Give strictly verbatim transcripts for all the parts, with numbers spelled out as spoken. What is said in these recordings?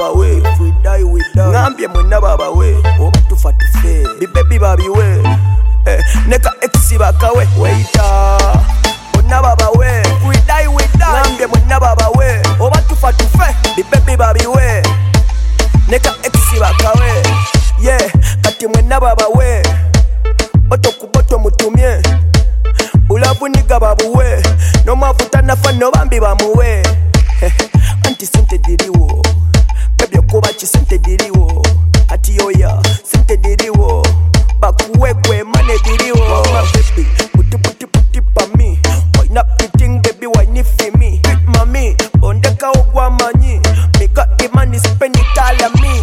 baba we, if we die we die. Ngambye mwenna baba we, oba tufa tufe. Bi baby babi we, eh, neka exi bakawe. Waita, mwenna baba we, if we die we die. Ngambye mwenna baba we, oba tufa tufe. Bi baby babi we, neka exi bakawe. Yeah, kati mwenna baba we, boto kuboto mutumye. Bulavu niga babuwe, no mavuta nafa no bambi bamuwe. Anti sente diriwo, baby okuba chi sente diriwo. Ati yoya, sente diriwo, bakuwe kwe mane diriwo. My baby, puti puti puti pa me. Wine up the thing baby, wine it for me. Big mommy, ondeka ogwa manyi. Me got the money, spend it all on me.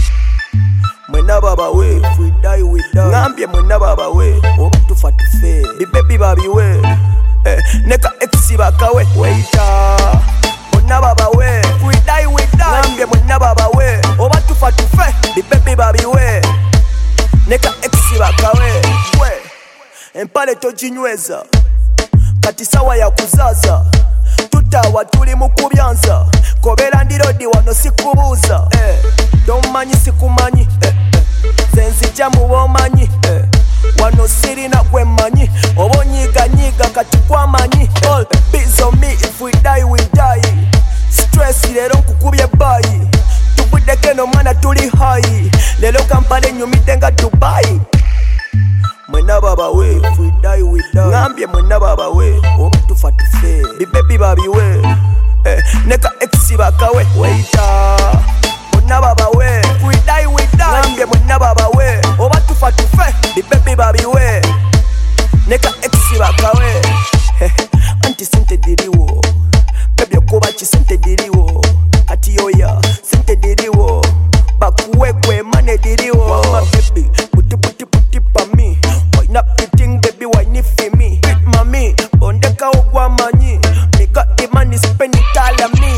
Mwenna baba we, if we die we die. Ngambye mwenna baba we, oba tufa tufe. Bi baby babi we, eh, neka exi bakawe. Waita, mwenna baba we, if we die we die. Ngambye mwenna baba we, oba tufa tufe. Bi baby babi we, neka exi bakawe. We, empale tojinyweza, kati sawa ya kuzaza. Tutawa tuli mukubyanza, kobera ndirodi wano sikubuza. Eh, domanyi sikumanyi, eh, eh. Zenzija mubomanyi, eh. Wano sirina kwemanyi, obonyiga nyiga kati kwamanyi. All biz on me, if we die we die. Stress lero nkukubye bayi, tubudeke no mana tuli high. Lelo kampale nyumite nga Dubai. Mwenna baba we, if we die we die. Ngambye mwenna baba we, oba tufa tufe. Bi baby babi we, eh, neka exi bakawe. Waita, mwenna baba we, if we die we die. Ngambye mwenna baba we, oba tufa tufe. Bi baby babi we, neka exi bakawe. Anti sente diriwo, baby okuba chi sente diriwo. Ati yoya, sente diriwo, bakuwe kwe mane diriwo. My baby, puti puti puti pa me. Wine up the thing baby, wine it for me. Big mommy, ondeka ogwa manyi. Me got the money, spend it all on me.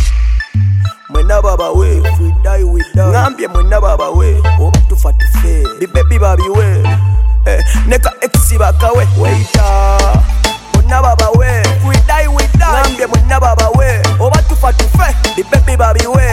Mwenna baba we, if we die we die. Ngambye mwenna baba we, oba tufa tufe. Bi baby babi we, eh, neka exi bakawe. Waita, mwenna baba we, if we die we die. Ngambye mwenna baba we, oba tufa tufe. Bi baby babi we,